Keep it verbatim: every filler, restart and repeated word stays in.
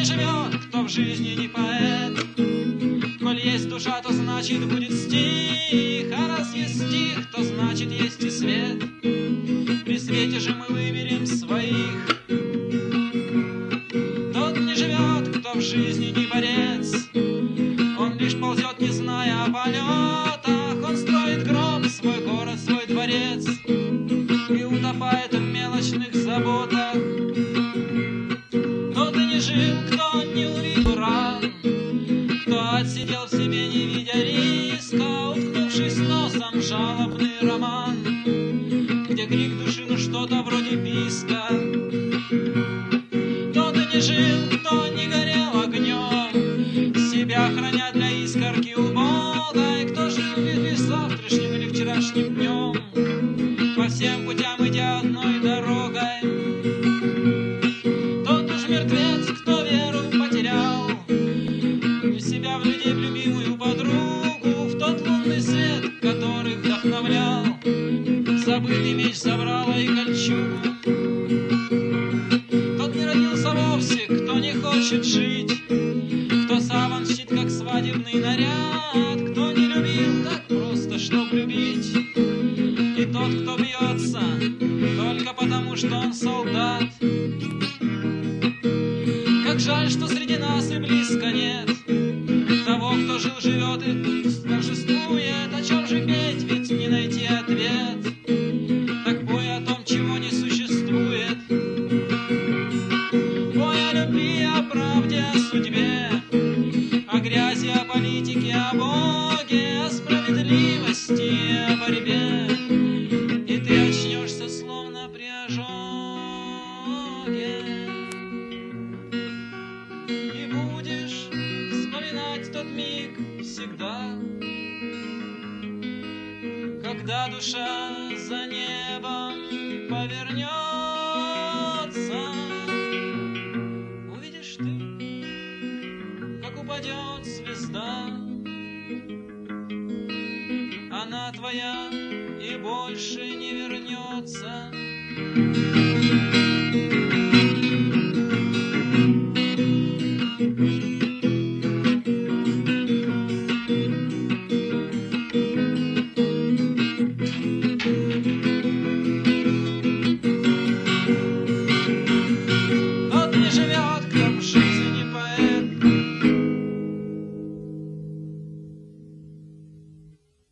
не живет, кто в жизни не поэт. Коль есть душа, то значит будет стих, а раз есть стих, то значит есть и свет. При свете же мы выберем своих. Тот не живет, кто в жизни не борец, он лишь ползет, не зная о полетах. Он строит гроб, свой город, свой дворец, и утопает в мелочных заботах. Тот и не жил, кто не увидел ран, кто отсидел в себе, не видя риска, уткнувшись носом в жалобный роман, где крик души, ну что-то вроде писка. Тот и не жил, кто не горел огнем, себя храня для искорки убогой, кто жил лишь завтрашним или вчерашним днем, по всем путям идя одной дорогой. Тот уж мертвец, кто веру потерял в себя, в людей, в любимую подругу, в тот лунный свет, который вдохновлял, забытый меч, забрало и кольчугу. Тот не родился вовсе, кто не хочет жить, кто саван щит, как свадебный наряд, кто не любил так просто, чтоб любить, и тот, кто бьется только потому, что он солдат. Как жаль, что среди нас и близко нет того, кто жил, живет и торжествует. О чем же петь, ведь не найти ответ, так бой о том, чего не существует. Бой о любви, о правде, о судьбе, о грязи, о политике, о Боге, о справедливости, о борьбе. И ты очнешься, словно при ожоге, и будешь вспоминать тот миг всегда, когда душа за небом повернется. Увидишь ты, как упадет звезда, она твоя и больше не вернется.